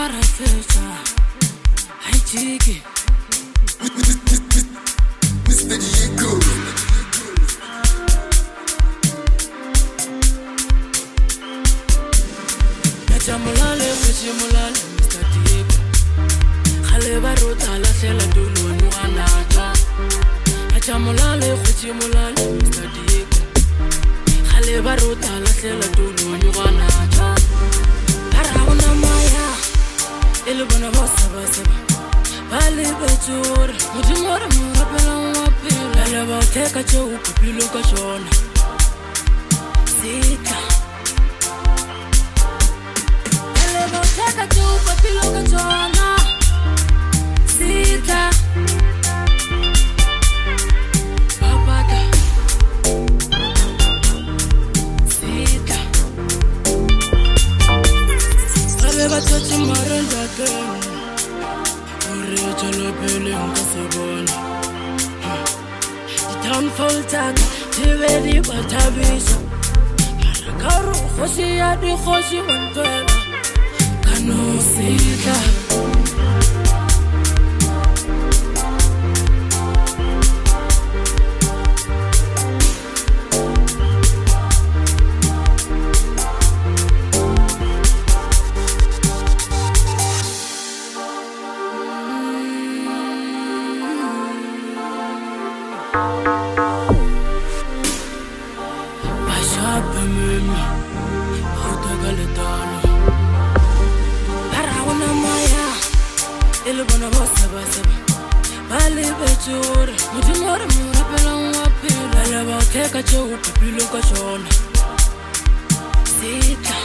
Marafecha, I take it. Mr. Diego. Nachamulale, Mr. Diego. Khale baruta la hlela dulu nuanata. Nachamulale, Mr. Diego. Khale baruta la hlela dulu nuanata. Parauna maya, ilubana bossa bossa. Bali betur, mujimora murapela wapela. Leva teka chou pupilo kashona. Sita. Leva teka chou pupilo kashona. Sita. Papata. Sita. Leva tochi marenda kena. Chalo pele nkasebona Downfall taka Tivedi batabisa Marakaru khosi ya di khosi wantwela Kano sita Ilubana bossa bossa. Bali betur, mujimora murapela wapela. Leva teka chou pupilo kashona. Sita.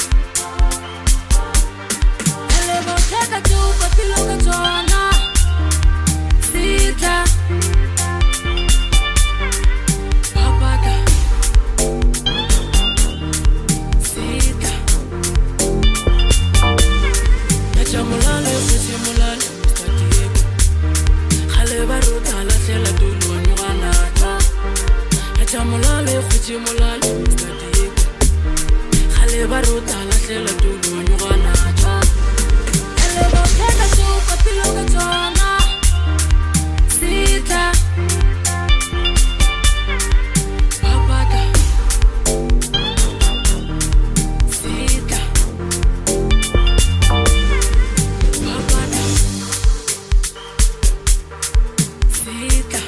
Leva teka chou pupilo kashona. Sita. Papata. Sita. Nachamulale, Mr. Diego. Khale baruta la hlela dulu nuanata. Nachamulale, Mr. Diego. Khale baruta la hlela dulu nuanata. Leva teka chou pupilo kashona. Sita. Papata. Sita. Papata. Sita.